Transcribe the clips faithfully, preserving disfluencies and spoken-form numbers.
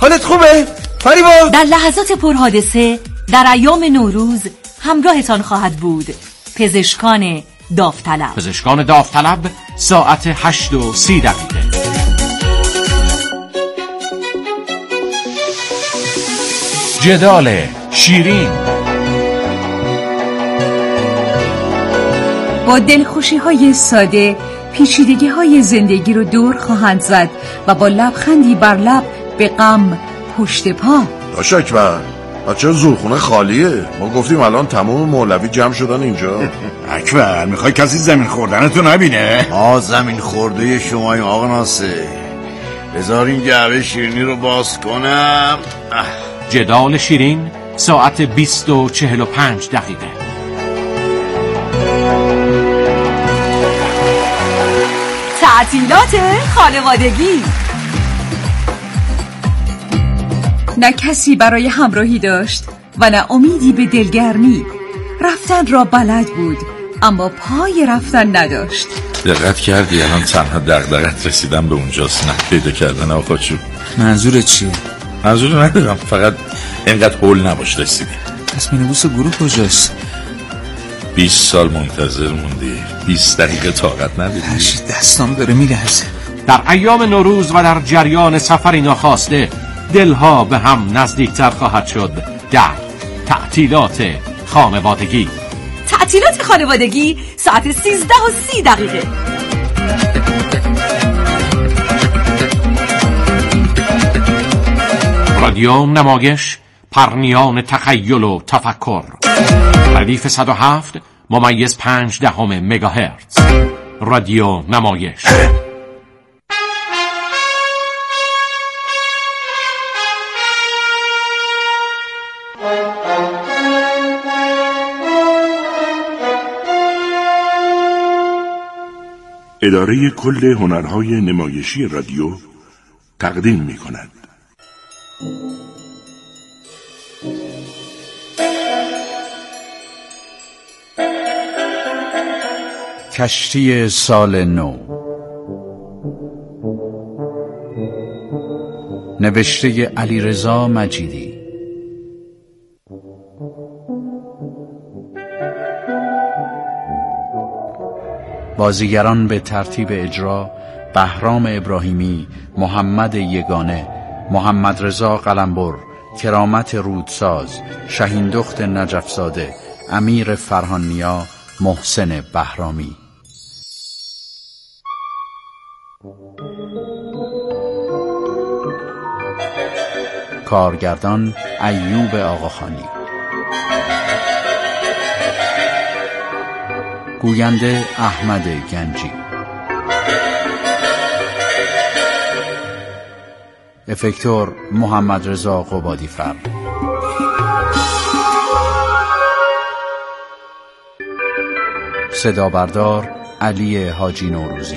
حالت خوبه؟ فریبا؟ در لحظات پرحادثه در ایام نوروز همراهتان خواهد بود پزشکان داوطلب. پزشکان داوطلب ساعت هشت و سی دقیقه. جدال شیرین با دلخوشی های ساده پیچیدگی های زندگی رو دور خواهند زد و با لبخندی بر لب به غم پشت پا. داش اکبر بچه زورخونه خالیه، ما گفتیم الان تمام مولوی جمع شدن اینجا. اکبر میخوای کسی زمین خوردنتو نبینه؟ ما زمین خورده شماییم آقا ناصر. بذار این جعبه شیرینی رو باز کنم. جدال شیرین ساعت بیست و چهل و پنج دقیقه. تعطیلات خانوادگی. نه کسی برای همراهی داشت و نه امیدی به دلگرمی. رفتن را بلد بود اما پای رفتن نداشت. دقت کردی الان تنها دغدغت رسیدن به اونجاست، نه پیدا کردن آقا چوب. منظورت چیه؟ منظور ندارم، فقط اینقدر هول نباش رسیدی. اسم نویس گروه کجاست؟ بیست سال منتظر موندی، بیست دقیقه طاقت نداری؟ دستام داره میلرزه. در ایام نوروز و در جریان سفری ناخواسته دلها به هم نزدیکتر خواهد شد در تعطیلات خانوادگی. تعطیلات خانوادگی ساعت سیزده و سی دقیقه. رادیو نمایش پرنیان تخیل و تفکر. ردیف صد و هفت ممیز پنج دهم مگاهرتز. رادیو نمایش. اداره کل هنرهای نمایشی رادیو تقدیم می کند. کشتی سال نو، نوشته علیرضا مجیدی. بازیگران به ترتیب اجرا: بهرام ابراهیمی، محمد یگانه، محمد رضا قلمبر، کرامت رودساز، شهیندخت نجفزاده، امیر فرهانیا، محسن بهرامی. کارگردان ایوب آقاخانی. گوینده احمد گنجی. افکتور محمد رضا قبادی فر. صدا بردار علی حاجی نوروزی.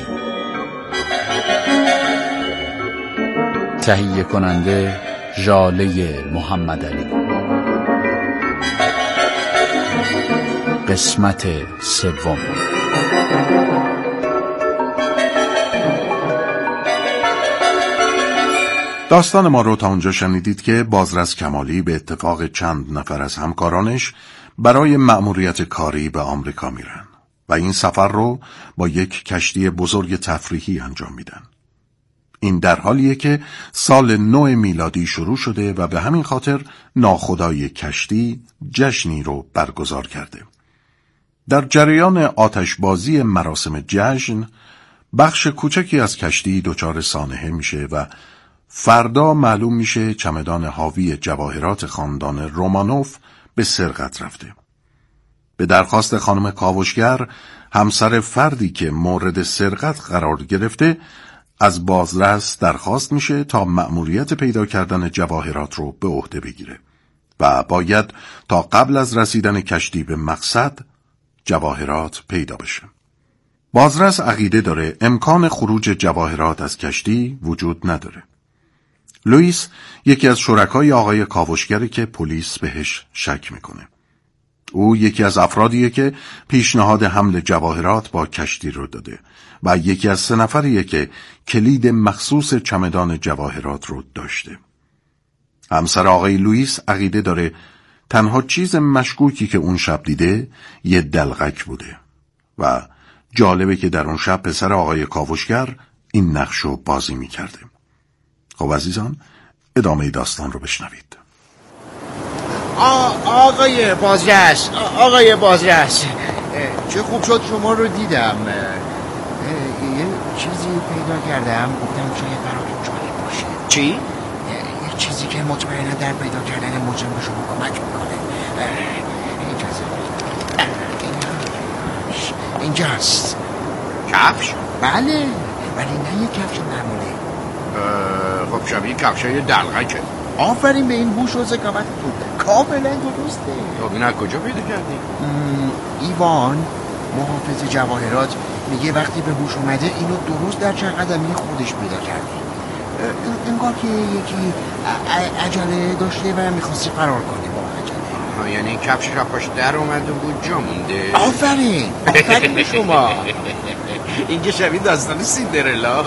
تهیه کننده ژاله محمد علی. قسمت سوم. داستان ما رو تا اونجا شنیدید که بازرس کمالی به اتفاق چند نفر از همکارانش برای مأموریت کاری به آمریکا میرن و این سفر رو با یک کشتی بزرگ تفریحی انجام میدن. این در حالیه که سال نو میلادی شروع شده و به همین خاطر ناخدای کشتی جشنی رو برگزار کرده. در جریان آتشبازی مراسم جشن بخش کوچکی از کشتی دچار سانحه میشه و فردا معلوم میشه چمدان حاوی جواهرات خاندان رومانوف به سرقت رفته. به درخواست خانم کاوشگر، همسر فردی که مورد سرقت قرار گرفته، از بازرس درخواست میشه تا مأموریت پیدا کردن جواهرات رو به عهده بگیره و باید تا قبل از رسیدن کشتی به مقصد جواهرات پیدا بشه. بازرس عقیده داره امکان خروج جواهرات از کشتی وجود نداره. لوئیس یکی از شرکای آقای کاوشگری که پلیس بهش شک میکنه. او یکی از افرادیه که پیشنهاد حمل جواهرات با کشتی رو داده و یکی از سه نفریه که کلید مخصوص چمدان جواهرات رو داشته. همسر آقای لوئیس عقیده داره تنها چیز مشکوکی که اون شب دیده یه دلغک بوده و جالبه که در اون شب پسر آقای کاوشگر این نقشو بازی میکرده. خب عزیزان، ادامه داستان رو بشنوید. آقای بازرس آقای بازرس چه خوب شد شما رو دیدم. یه چیزی پیدا کردم، گفتم شاید براتون جالب باشه. چی؟ یه چیزی که مطمئنا در پیدا کردن مجرم به شما کمک میکنه. اجازه اینجاست. کفش؟ بله، ولی نه یه کفش معمولی. خب شبیه کفشای دلغکه. آفرین به این هوش و ذکاوتتون، کاملا درسته. خب این از کجا پیدا کردی؟ ایوان محافظ جواهرات میگه وقتی به هوش اومده اینو درست در چه قدمی خودش پیدا کرده. انگار که یکی عجله داشته و میخواستی فرار کنه با عجله. یعنی این کفش را پاش در اومده بود جا مونده. آفرین آفرین به شما. این که شبیه داستان سیندرلا.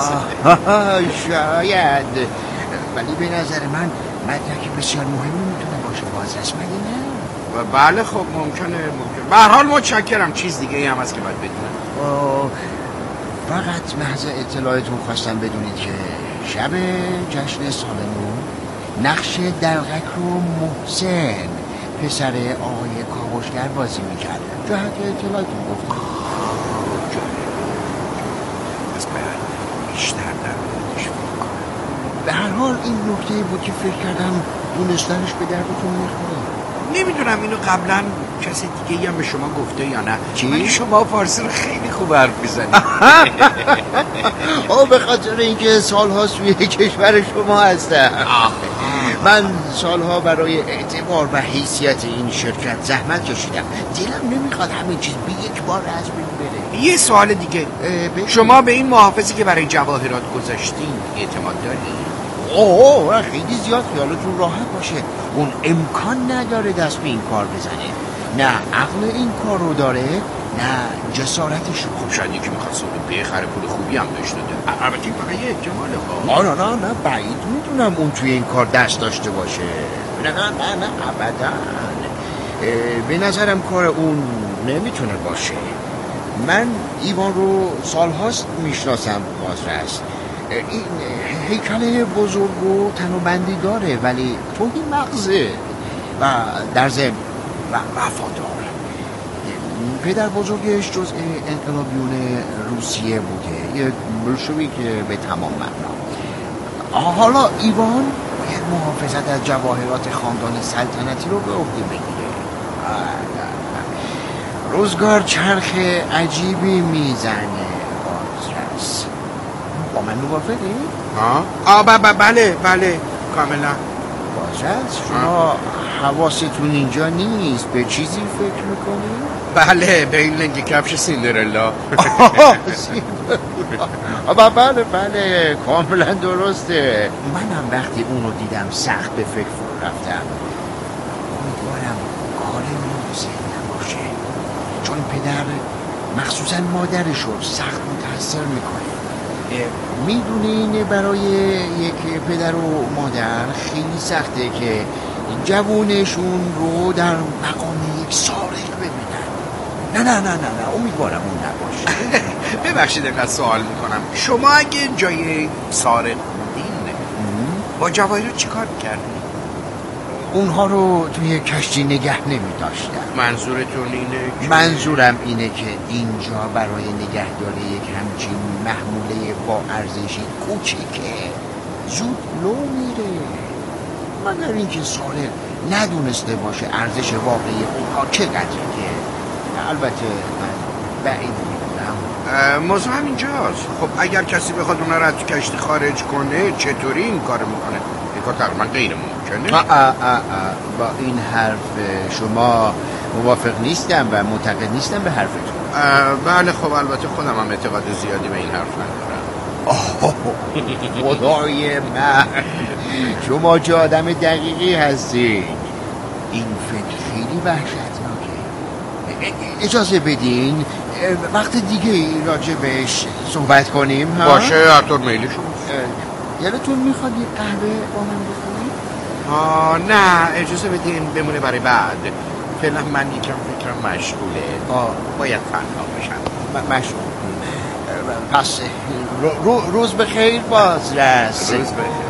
شاید، ولی به نظر من مدرک بسیار مهمی میتونه باشه بازرس، مگه نه؟ بله خب ممکنه ممکنه. به هر حال متشکرم. چیز دیگه ای هم هست که باید بدونم؟ فقط محض اطلاعتون خواستم بدونید که شب جشن سال نو نقش دلغک رو محسن پسر آقای کاوشگر بازی میکرد. جهت اطلاعتون گفتم. از باید بیشتر در موردش فکر کنم. به هر حال این نکته بود که فکر کردم دونستنش به دردتون میخوره. نمیدونم اینو قبلا کسی دیگه هم به شما گفته یا نه. ولی شما فارسی رو خیلی خوب حرف میزنید. آه به خاطر اینکه سالها توی کشور شما هستم. من سالها برای اعتبار و حیثیت این شرکت زحمت کشیدم. دلم نمیخواد همین چیز به یک بار از بین بره. یه سوال دیگه، شما به این محافظی که برای جواهرات گذاشتین اعتماد دارید؟ اوه خیلی زیاد خیالتون راحت باشه. اون امکان نداره دست به این کار بزنه. نه عقل این کار رو داره، نه جسارتش رو. خب شاید یکی میخواد صبح بخره، پول خوبی هم داشته ده. البته این فقط یه احتماله. آه نه نه نه بعید میدونم اون توی این کار دست داشته باشه. نه نه نه نه ابدا. به نظرم کار اون نمیتونه باشه. من ایوان رو سالهاست میشناسم بازرس. این هیکل بزرگ و تن و بندی داره ولی توهی مغزه و در ضمن وفادار. پدر بزرگش جزء انقلابیون روسیه بوده، یه بلشویک به تمام معنا. حالا ایوان باید محافظت از جواهرات خاندان سلطنتی رو به عهده بگیره. روزگار چرخ عجیبی میزنه بازرس. با من موافقی؟ آه بله بله کاملا. بازرس شما حواستون اینجا نیست، به چیزی فکر میکنی؟ بله به این لنگ کفش سیندرلا. بله بله بله کاملا درسته. منم وقتی اونو دیدم سخت به فکر فرو رفتم. امیدوارم کار موزه نباشه، چون پدر مخصوصا مادرش رو سخت متاثر میکنه. میدونین برای یک پدر و مادر خیلی سخته که جوونشون رو در مقام یک سارق ببینن. نه نه نه نه نه امیدوارم اون نباشه. ببخشید اینقدر سوال میکنم، شما اگه جای سارق بودین با جواهرات چی کار میکردین؟ اونها رو توی کشتی نگه نمی داشتم. منظورتون اینه که؟ منظورم اینه که اینجا برای نگهداری یک همچین محموله با ارزشی کوچیکه زود لو میره، مگر اینکه سارق ندونسته باشه ارزش واقعی اونها چقدره. البته من بعید میدونم. موضوع هم اینجاست. خب اگر کسی بخواد اونها رو از کشتی خارج کنه چطوری این کار میکنه؟ این کار تقریبا غیر ممکنه. آه آه آه آه. با این حرف شما موافق نیستم و معتقد نیستم به حرفتون. بله خب البته خودم هم اعتقاد زیادی به این حرف ندارم. خدای من، شما چه آدم دقیقی هستید. این فکر خیلی وحشتناکه. اجازه بدین وقت دیگه راجع بهش صحبت کنیم. باشه هر طور میلی شما. یادتون میخواد یه قهوه با من بخورید؟ آه نه اجازه بدین بمونه برای بعد. فعلا من یکم فکرم مشغوله. آه باید تنها باشم. م- مشغول. پس رو, رو, روز بخیر بازرس. روز بخیر.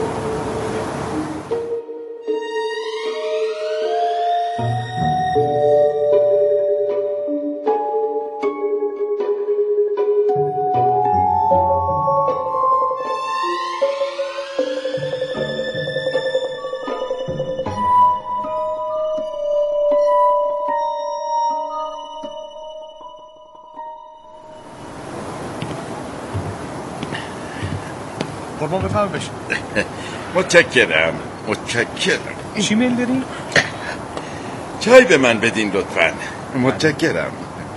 قربان بفرم بشه. متشکرم متشکرم. چی میل داری؟ چای به من بدین لطفاً. متشکرم.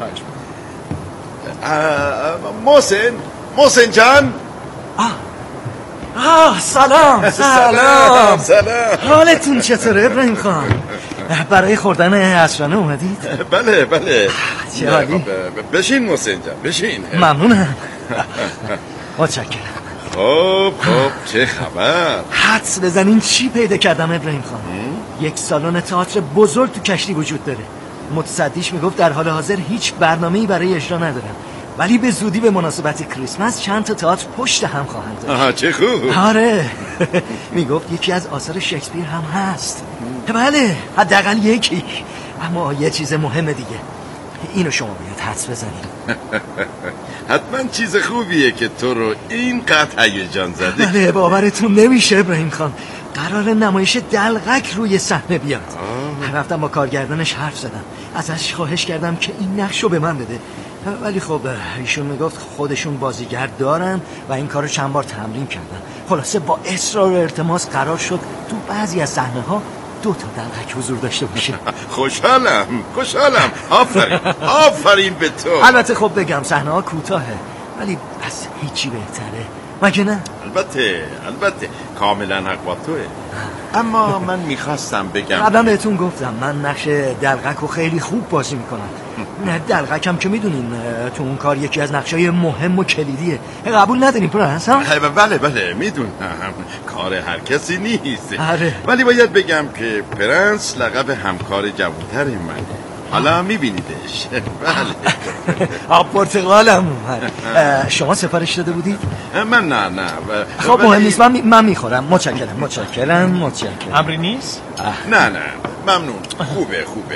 محسن محسن جان. آه آه سلام سلام سلام. حالتون چطوره ابراهیم خان؟ برای خوردن عصرانه اومدید؟ بله بله. چه حالی؟ بشین محسن جان بشین. ممنونم. متشکرم. خب خب چه خبر؟ حدس بزنین چی پیدا کردم ابراهیم خان؟ یک سالن تئاتر بزرگ تو کشتی وجود داره. متصدیش میگفت در حال حاضر هیچ برنامه‌ای برای اجرا ندارم، ولی به زودی به مناسبت کریسمس چند تا تئاتر پشت هم خواهند داشت. آها چه خوب. آره میگفت یکی از آثار شکسپیر هم هست. بله حداقل یکی. اما یه چیز مهمه دیگه، اینو شما باید حدس بزنید. حتما چیز خوبیه که تو رو اینقدر هیجان زده. بله باورتون نمیشه ابراهیم خان، قرار نمایش دلقک روی صحنه بیاد. رفتم با کارگردانش حرف زدم، ازش خواهش کردم که این نقشو به من بده، ولی خب ایشون میگفت خودشون بازیگر دارن و این کارو چند بار تمرین کردن. خلاصه با اصرار و التماس قرار شد تو بعضی از صحنه ها دو تا دلقک حضور داشته باشه. خوشحالم خوشحالم. آفرین آفرین به تو. البته خب بگم صحنه ها کوتاهه، ولی از هیچی بهتره، مگه نه؟ البته البته کاملا حق با توه. اما من میخواستم بگم قبلا بهتون گفتم من نقش دلقک رو خیلی خوب بازی میکنم. نه دلقک هم که میدونین تو اون کار یکی از نقشای مهم و کلیدیه. قبول ندارین پرنس ها؟ بله بله میدونم کار هر کسی نیست. آره. ولی باید بگم که پرنس لقب همکار جوانتر منه. حالا میبینیدش. بله. آب پرتقالم اومد. شما سفارش داده بودید؟ من نه نه. خب مهم نیست، من, من میخورم. متشکرم متشکرم متشکرم. امری نیست؟ نه نه ممنون. خوبه خوبه.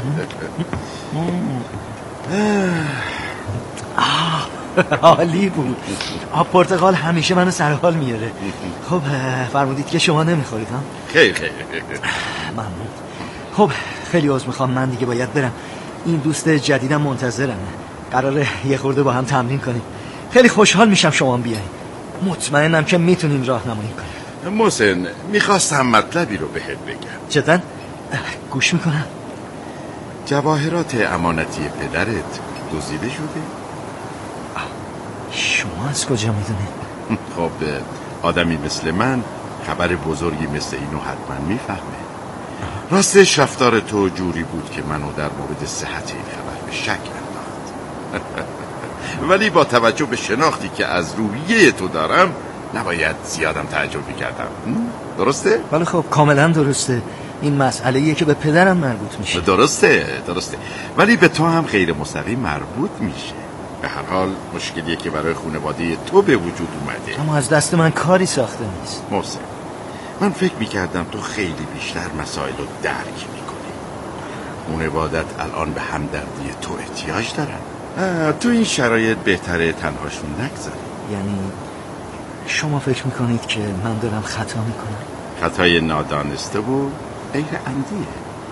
عالی بود. آب پرتقال همیشه منو سر حال میاره. خب فرمودید که شما نمیخورید ها؟ خیلی خیلی ممنون. خب خیلی عذر میخوام، من دیگه باید برم. این دوست جدیدم منتظرمه، قراره یه خورده با هم تمرین کنیم. خیلی خوشحال میشم شما بیاین. مطمئنم که میتونین راهنمایی کنین. محسن میخواستم مطلبی رو بهت بگم. جدا؟ گوش میکنم. جواهرات امانتی پدرت دزدیده شده؟ شما از کجا میدونید؟ خب آدمی مثل من خبر بزرگی مثل اینو حتما میفهمه. راستش رفتار تو جوری بود که منو در مورد صحت این خبر به شک انداخت. ولی با توجه به شناختی که از روحیه تو دارم نباید زیادم تعجب میکردم. درسته؟ ولی خب کاملا درسته. این مسئله‌ایه که به پدرم مربوط میشه. درسته درسته ولی به تو هم غیر مستقیم مربوط میشه. به هر حال مشکلیه که برای خانواده تو به وجود اومده. اما از دست من کاری ساخته نیست. محسن من فکر میکردم تو خیلی بیشتر مسائل رو درک میکنی. اون عبادت الان به همدردی تو احتیاج دارن. تو این شرایط بهتره تنهاشون نگذاری. یعنی شما فکر میکنید که من دارم خطا میکنم؟ خطای نادانسته و غیر عمدیه.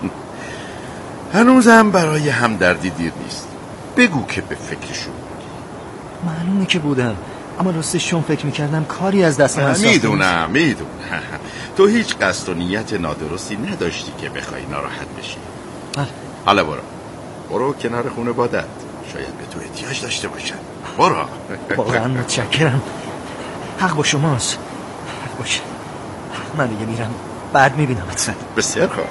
هنوزم برای همدردی دیر نیست. بگو که به فکرشون بودی. معلومه که بودم، اما راستش چون فکر میکردم کاری از دست من ساخته. میدونم میدونم تو هیچ قصد و نیت نادرستی نداشتی که بخوای ناراحت بشی. بله. حالا برو برو کنار خونه بادت، شاید به تو احتیاج داشته باشن. برو. واقعا متشکرم. حق با شماست. حق باشه. من دیگه میرم، بعد میبینم اتفاق. بسیار خوب.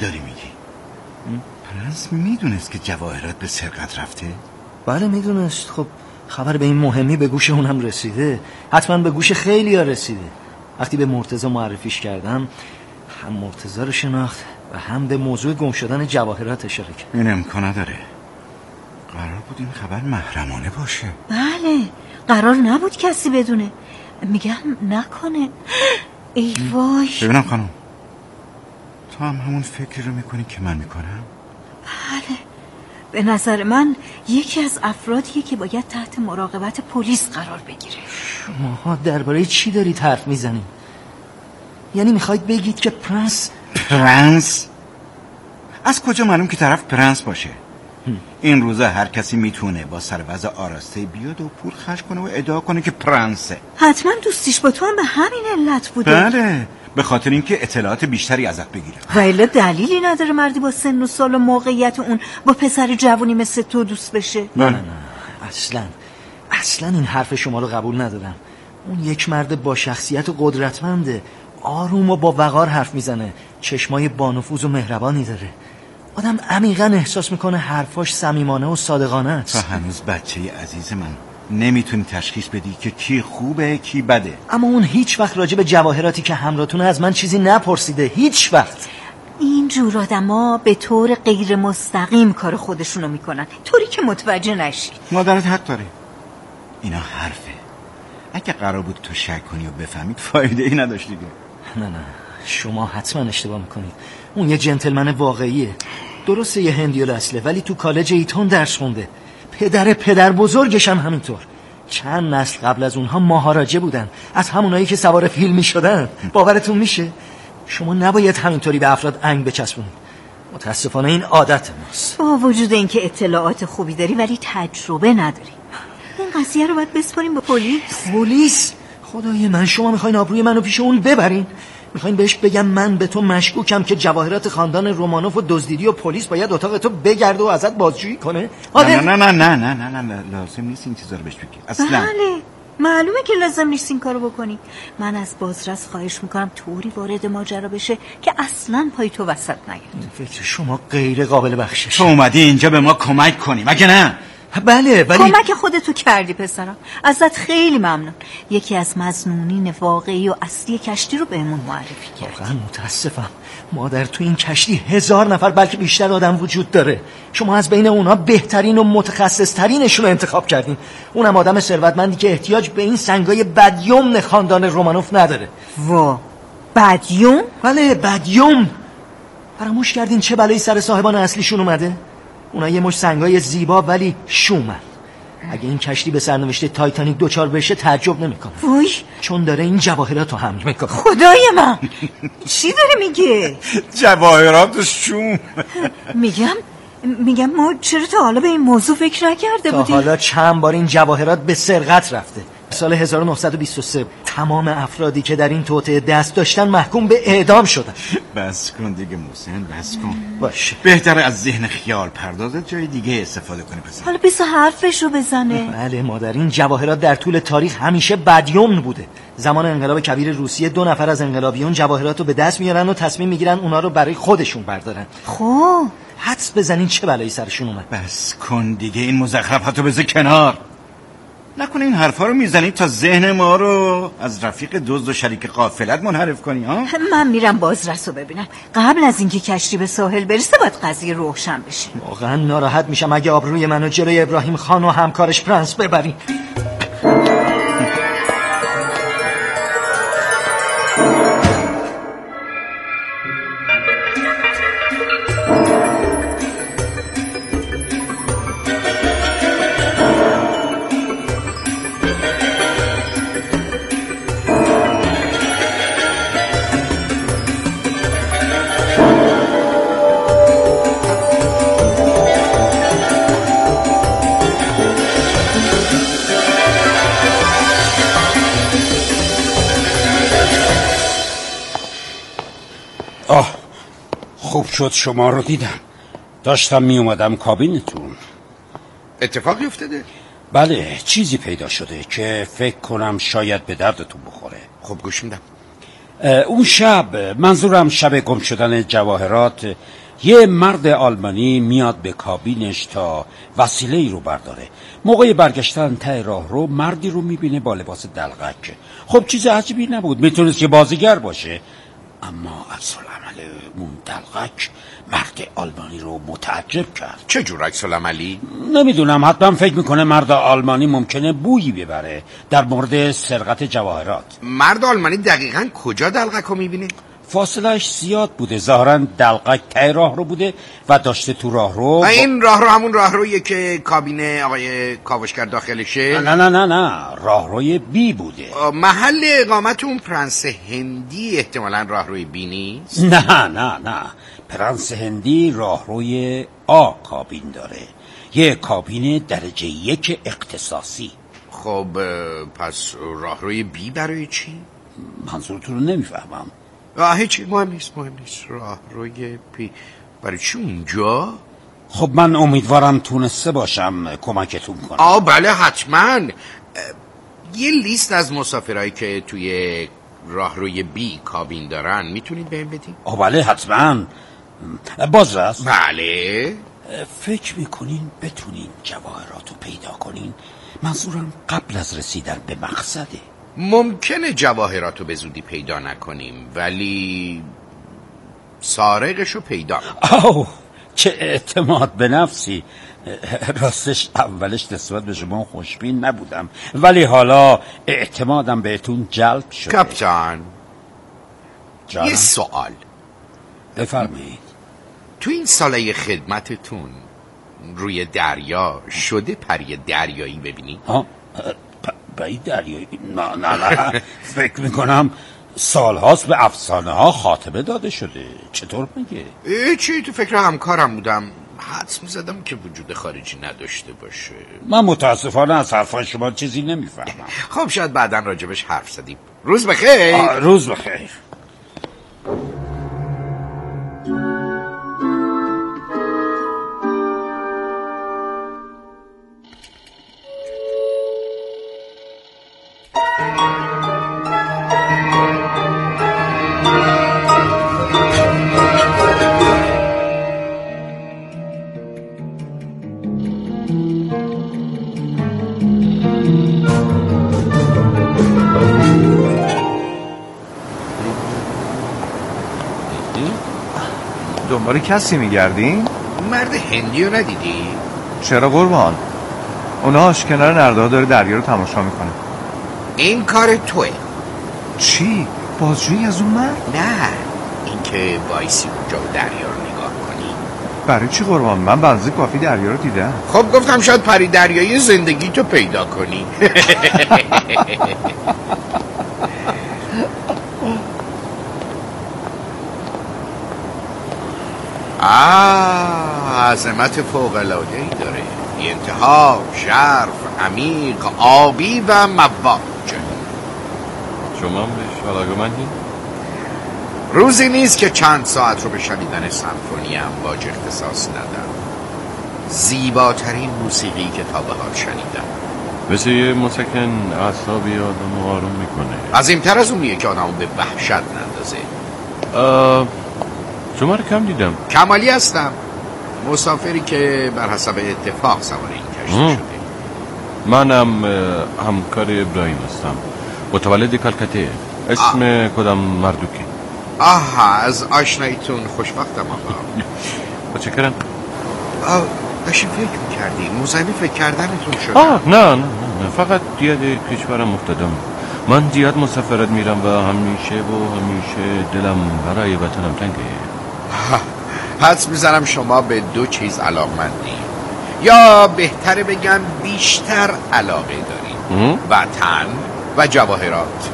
داری میگی؟ پرنس میدونست که جواهرات به سرقت رفته؟ بله میدونست. خب خبر به این مهمی به گوش اونم رسیده، حتما به گوش خیلی ها رسیده. وقتی به مرتضی معرفیش کردم هم مرتضی رو شناخت و هم به موضوع گم شدن جواهرات اشاره کرد. این امکان نداره. قرار بود این خبر محرمانه باشه. بله قرار نبود کسی بدونه. میگم نکنه. ای وای. ببینم خانم، تو هم همون فکر رو میکنی که من میکنم؟ بله به نظر من یکی از افرادیه که باید تحت مراقبت پلیس قرار بگیره. شماها درباره چی دارید حرف میزنید؟ یعنی میخواید بگید که پرنس پرنس؟ از کجا معلوم که طرف پرنس باشه؟ این روزا هر کسی میتونه با سروز آراسته بیاد و پول خرج کنه و ادعا کنه که پرنسه. حتما دوستیش با تو هم به همین علت بوده. بله به خاطر اینکه اطلاعات بیشتری ازت بگیره. ولی دلیلی نداره مردی با سن و سال و موقعیت اون با پسر جوونی مثل تو دوست بشه. نه نه اصلا اصلا این حرف شما رو قبول ندارم. اون یک مرد با شخصیت و قدرتمنده، آروم و با وقار حرف میزنه، چشمای بانفوذ و مهربانی داره. آدم عمیقا احساس میکنه حرفاش صمیمانه و صادقانه است. تو هنوز بچه عزیز من نمیتونی تشخیص بدی که کی خوبه کی بده. اما اون هیچ وقت راجع به جواهراتی که همراهتونه از من چیزی نپرسیده، هیچ وقت. این جور آدما به طور غیر مستقیم کار خودشونو میکنن، طوری که متوجه نشی. مادرت حق داره، اینا حرفه. اگه قرار بود تو شک کنی و بفهمید فایده ای نداشت دیگه. نه نه شما حتما اشتباه میکنید. اون یه جنتلمن واقعیه. درسته یه هندی اصله ولی تو کالج ایتون درس خونده. پدر پدر بزرگش هم همینطور. چند نسل قبل از اونها مهاراجه بودن، از همونایی که سوار فیل میشدن. باورتون میشه؟ شما نباید همینطوری به افراد انگ بچسبونید. متاسفانه این عادت ماست. با وجود اینکه اطلاعات خوبی داری ولی تجربه نداری. این قضیه رو باید بسپاریم به پلیس. پلیس؟ خدای من، شما میخواین آبروی منو پیش اون ببرین؟ میخواین بهش بگم من به تو مشکوکم که جواهرات خاندان رومانوف و دزدیدی و پلیس باید اتاق تو بگرده و ازت بازجویی کنه؟ نه نه نه نه نه نه نه نه لازم نیست این چیزا رو بهش بگی اصلا. بله معلومه که لازم نیست این کارو بکنی. من از بازرس خواهش میکنم طوری وارد ماجرا بشه که اصلا پای تو وسط نیاد. فکر شما غیر قابل بخشش. تو اومدی اینجا به ما کمک کنی مگه نه؟ بله ولی کمک خودتو کردی پسرم، ازت خیلی ممنون. یکی از مظنونین واقعی و اصلی کشتی رو بهمون معرفی کرد. واقعا متاسفم مادر، تو این کشتی هزار نفر بلکه بیشتر آدم وجود داره. شما از بین اونها بهترین و متخصص ترینشون رو انتخاب کردین. اونم آدم ثروتمندی که احتیاج به این سنگای بدیوم خاندان رومانوف نداره. وا بدیوم؟ بله بدیوم. فراموش کردین چه بلایی سر صاحبان اصلیشون اومده؟ اونا یه مش سنگای زیبا ولی شومن. اگه این کشتی به سرنوشت تایتانیک دوچار بشه تعجب نمیکنه. وای چون داره این جواهرات رو حمل میکنه. خدای من چی داره میگه؟ جواهرات شوم. میگم میگم ما چرا تا حالا به این موضوع فکر نکرده تا بودیم؟ حالا چند بار این جواهرات به سرقت رفته. سال هزار و نهصد و بیست و سه تمام افرادی که در این توطئه دست داشتن محکوم به اعدام شدن. بس کن دیگه محسن، بس کن. باشه بهتره از ذهن خیال پردازت جای دیگه استفاده کنی پسر. حالا بس حرفش رو بزنه. بله مادر، این جواهرات در طول تاریخ همیشه بدیومن بوده. زمان انقلاب کبیر روسیه دو نفر از انقلابیون جواهرات رو به دست میارن و تصمیم میگیرن اونا رو برای خودشون بردارن. خب حدس بزنین چه بلایی سرشون اومد. بس کن دیگه این مزخرفاتو بذار کنار. نکنه این حرفا رو میزنی تا ذهن ما رو از رفیق دزد و شریک قافلت منحرف کنی ها؟ من میرم بازرس رو ببینم. قبل از اینکه کشتی به ساحل برسه باید قضیه روشن بشه. واقعا ناراحت میشم اگه آبروی منو جلوی ابراهیم خان و همکارش پرنس ببرین. آه خوب شد شما رو دیدم. داشتم می اومدم کابینتون. اتفاقی افتاده؟ بله چیزی پیدا شده که فکر کنم شاید به دردتون بخوره. خب گوش میدم. اون شب، منظورم شب گم شدن جواهرات، یه مرد آلمانی میاد به کابینش تا وسیله ای رو برداره. موقع برگشتن ته راه رو مردی رو میبینه با لباس دلغک. خب چیز عجیبی نبود، میتونست که بازیگر باشه، اما عکس العمل اون دلغک مرد آلمانی رو متعجب کرد. چه جور عکس العملی؟ نمیدونم، حتما فکر میکنه مرد آلمانی ممکنه بویی ببره در مورد سرقت جواهرات. مرد آلمانی دقیقاً کجا دلغک رو میبینه؟ فاصلهش زیاد بوده، ظاهراً دلغک ته راه رو بوده و داشته تو راه رو. و این راه رو همون راه رویه که کابین آقای کاوشگر داخلشه؟ نه نه نه نه، راه روی بی بوده. محل اقامت اون پرنس هندی احتمالاً راه روی بی نیست؟ نه نه نه، پرنس هندی راه روی آ کابین داره، یه کابین درجه یک اختصاصی. خب پس راه روی بی برای چی؟ منظورتون رو نمیفهمم. آه هیچی، مهم نیست مهم نیست. راه روی پی برای چی اونجا؟ خب من امیدوارم تونسته باشم کمکتون کنم. آه بله حتما. یه لیست از مسافرهایی که توی راه روی بی کابین دارن میتونید بهم بدین؟ آه بله حتما. بازرس؟ بله. فکر میکنین بتونین جواهرات رو پیدا کنین؟ منظورم قبل از رسیدن به مقصده. ممکنه جواهرات رو به زودی پیدا نکنیم، ولی سارقش رو پیدا میکنیم. اوه چه اعتماد به نفسی. راستش اولش نسبت به شما خوشبین نبودم، ولی حالا اعتمادم بهتون جلب شده. کاپیتان جانم؟ یه سوال بفرمایید. تو این ساله خدمتتون روی دریا شده پری دریایی ببینی؟ ها پری دریایی؟ نه نه نه فکر میکنم سال هاست به افسانه ها خاتمه داده شده. چطور میگه؟ چی تو فکر همکارم بودم، حدس میزدم که وجود خارجی نداشته باشه. من متاسفانه از حرفان شما چیزی نمیفهمم. خب شاید بعداً راجبش حرف زدیم. روز بخیر. روز بخیر. دنبال کسی میگردین؟ مرد هندی رو ندیدی؟ چرا قربان؟ اوناش کنار نرده‌ها داره دریا رو تماشا میکنه. این کار توه. چی؟ بازجویی از اون مرد؟ نه، این که وایسی اونجا و دریا رو نگاه کنی. برای چی قربان؟ من بنزی کافی دریا رو دیدم. خب گفتم شاید پری دریایی زندگی تو پیدا کنی. آه عظمت فوق‌العاده‌ای داره. بی انتها، ژرف، عمیق، آبی و مواج. شما هم بهش علاقه‌مندین؟ روزی نیست که چند ساعت رو به شنیدن سمفونی امواج اختصاص ندم. زیباترین موسیقی که تا به حال شنیدم. مثل یه مسکن اعصابی آدم آروم میکنه. عظیم‌تر از اونیه که آدمو به وحشت نندازه. شما رو کم دیدم. کمالی هستم، مسافری که بر حسب اتفاق سوار این کشتی شده. منم همکار ابراهیم هستم، متولد کلکته. اسم آه. کدام مردوکی؟ آها، از آشناییتون خوشبختم آقا. متشکرم. داشتیم فکر میکردی موزمی فکر کردنتون شد. آه نه نه نه فقط یاد کشورم افتادم. من زیاد مسافرت میرم و همیشه و همیشه دلم برای وطنم تنگه. حدس میزنم شما به دو چیز علاقمندی، یا بهتره بگم بیشتر علاقه دارید: وطن و جواهرات.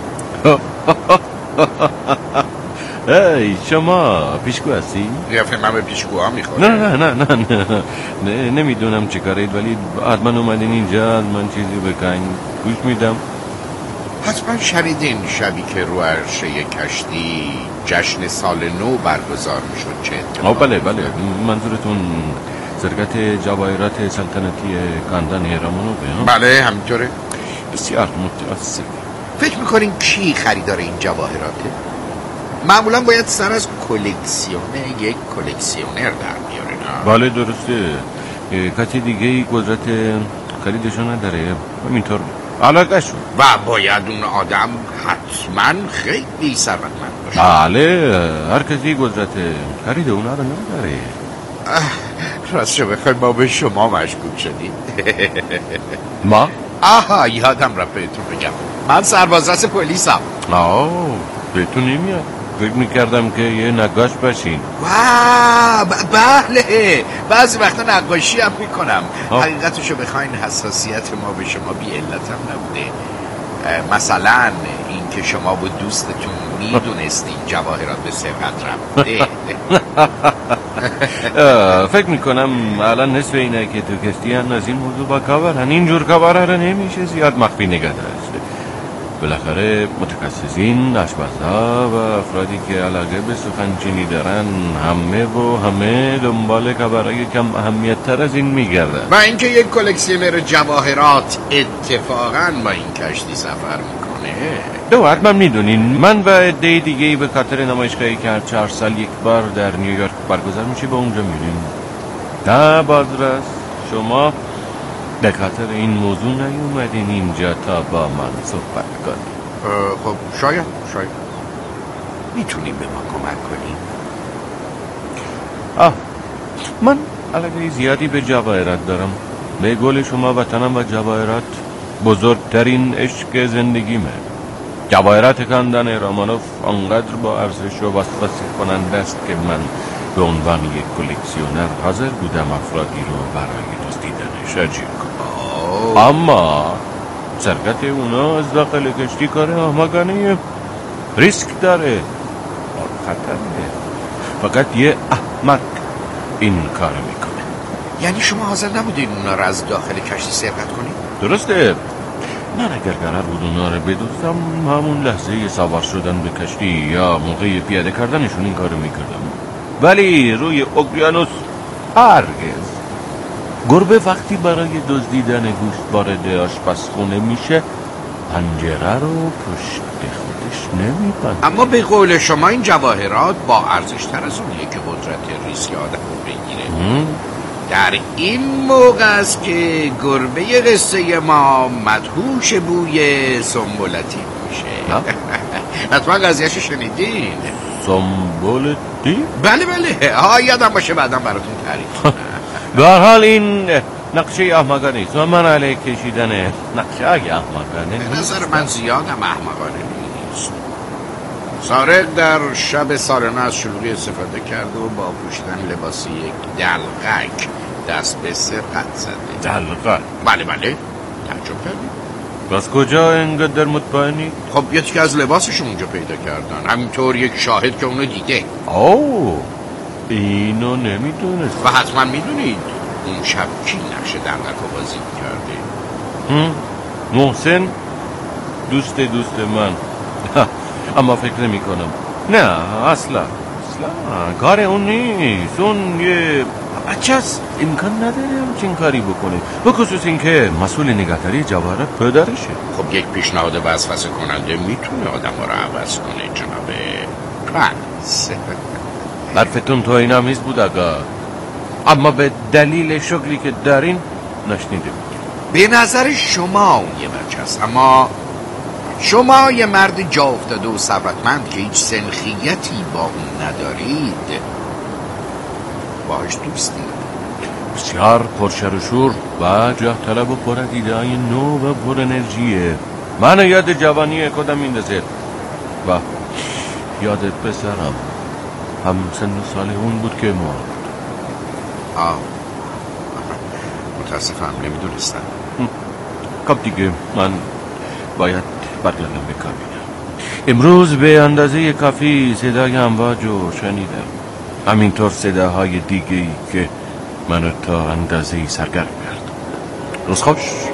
ای شما پیشگو هستی؟ قیافه من به پیشگوها میخوره. نه نه نه نه نه نه نمیدونم چه کارید، ولی حتما اومدین اینجا من چیزی بکن گوش میدم. حتما شنیدین شبی که رو عرشه کشتی جشن سال نو برگزار میشد چه اتفاقی؟ بله بله، منظورتون سرقت جواهرات سلطنتی خاندان هرمونوفه؟ بله همینطوره. بسیار متاسف. فکر میکنین کی خریدار این جواهراته؟ معمولا باید سر از کلکسیون یک کلکسیونر در بیاره نه؟ بله درسته. کسی دیگه ای قدرت خریدشو نداره، همینطور علاقه شد و باید اون آدم حتما خیلی ثروتمند باشه. بله، هر کسی قدرت خرید اونا رو نداره. راستشو بخوای ما به شما مشکوک شدیم. ما؟ آها یادم رفت بهتون بگم، من سربازرس پلیسم. آه بهتون نمیاد، فکر میکردم که یه نقاش باشین. واو بله، بعضی وقتا نقاشی هم میکنم. حقیقتشو بخواین حساسیت ما به شما بی علت هم نبوده. مثلا این که شما با دوستتون میدونستین جواهرات به سرقت رفته. فکر میکنم الان نصف اینه که تو کشتی هن از این موضوع با کاورن. اینجور کاوره رو نمیشه زیاد مخفی نگه داشت. بالاخره متخصصین، آشپزها و افرادی که علاقه به سخنچینی دارن همه و همه دنبال کاورای کم اهمیت تر از این میگردن. و اینکه یک کلکسیونر جواهرات اتفاقا با این کشتی سفر میکنه. دو حتما میدونین من و عده دیگه به خاطر نمایشگاهی که هر چهار سال یک بار در نیویورک برگزار میشه به اونجا میریم. نه بازرس، شما به خاطر این موضوع نیومدین اینجا تا با من صحبت کنیم؟ خب شاید شاید میتونیم به ما کمک کنیم. آه من علاقه زیادی به جواهرات دارم. به قول شما وطنم و جواهرات بزرگترین عشق زندگیمه. جواهرات خاندان رامانوف انقدر با ارزش و وسوسه کننده است که من به عنوان یک کلکسیونر حاضر بودم افرادی رو برای دزدیدنش اجیر کنم. اما سرقت اونا از داخل کشتی کار احمقانه، ریسک داره، خطره. فقط یه احمق این کار میکنه. یعنی شما حاضر نبودین اونا رو از داخل کشتی سرقت کنید؟ درسته. من اگر قرار بود اونا رو بدوزم همون لحظه سوار شدن به کشتی یا موقع پیاده کردنشون این کارو میکردم. ولی روی اقیانوس هرگز. گربه وقتی برای دزدیدن گوشت وارد آشپزخونه میشه پنجره رو پشت خودش نمیبنده. اما به قول شما این جواهرات با ارزش تر از اونیه که قدرت ریسک آدم رو بگیره. در این موقع است که گربه قصه ما مدهوش بوی سنبولتی میشه. حتما قضیهشو شنیدین؟ سنبولتی؟ بله بله، ها یادم باشه بعدم براتون تعریف. به هر حال این نقشه احمقانه است و من علیه کشیدن نقشه های احمقانه به نظر من زیادم احمقانه نیست. سارق در شب سالانه از شلوغی استفاده کرد و با پوشیدن لباس یک دلقک دست به سرقت زده. دلقک؟ بله بله، تعجب کردید؟ از کجا اینقدر مطمئنی؟ خب یکی که از لباسشون اونجا پیدا کردن، همینطور یک شاهد که اونو دیده. اوه اینو نمیدونست. و حتما میدونید اون شب کی نقش دلقک رو بازی کرده؟ محسن، دوست دوست من. اما فکر نمی کنم. نه اصلا اصلا کار اون نیست. اون یه بچه است، امکان نداره همچین کاری بکنه، به خصوص این که مسئول نگهداری جواهرات پدرشه. خب یک پیشنهاد وسوسه کننده میتونه آدم ها رو عوض کنه جناب پرنس. حرفتون تو این همیز بود آقا، اما به دلیل شغلی که دارین نشنیده بود. به نظر شما اون یه بچه است، اما شما یه مرد جا افتاده و ثروتمند که هیچ سنخیتی با اون ندارید باهاش دوستی. بسیار پرشر و شور و جاه طلب و پر ایده های نو و پر انرژیه. من یاد جوانی خودم میندازه و یاد پسرم هم سن و سال اون بود که مرد. آه متاسفم نمیدونستم. خب دیگه من باید برگردم به کابینم. امروز به اندازه کافی صدای امواج رو شنیدم، همینطور صداهای دیگه ای که منو تا اندازه سرگرم کرد. روز خوش.